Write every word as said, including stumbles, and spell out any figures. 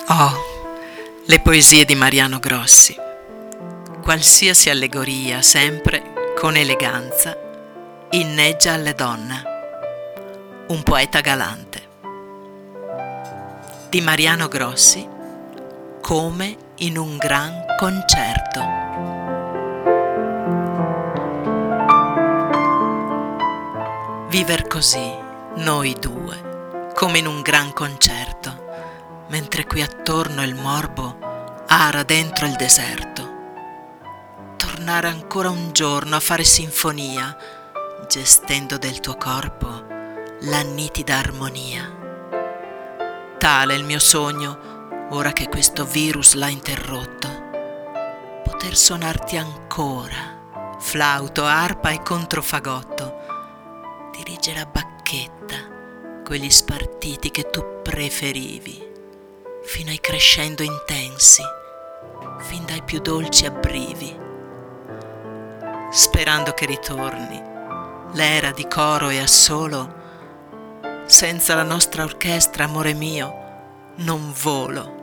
Oh, le poesie di Mariano Grossi. Qualsiasi allegoria, sempre con eleganza, inneggia alle donne. Un poeta galante. Di Mariano Grossi, come in un gran concerto. Viver così, noi due, come in un gran concerto, mentre qui attorno il morbo ara dentro il deserto. Tornare ancora un giorno a fare sinfonia, gestendo del tuo corpo la nitida armonia. Tale è il mio sogno, ora che questo virus l'ha interrotto, poter suonarti ancora, flauto, arpa e controfagotto, dirigere a bacchetta quegli spartiti che tu preferivi, fino ai crescendo intensi, fin dai più dolci abbrivi, sperando che ritorni l'era di coro e assolo. Senza la nostra orchestra, amore mio, non volo.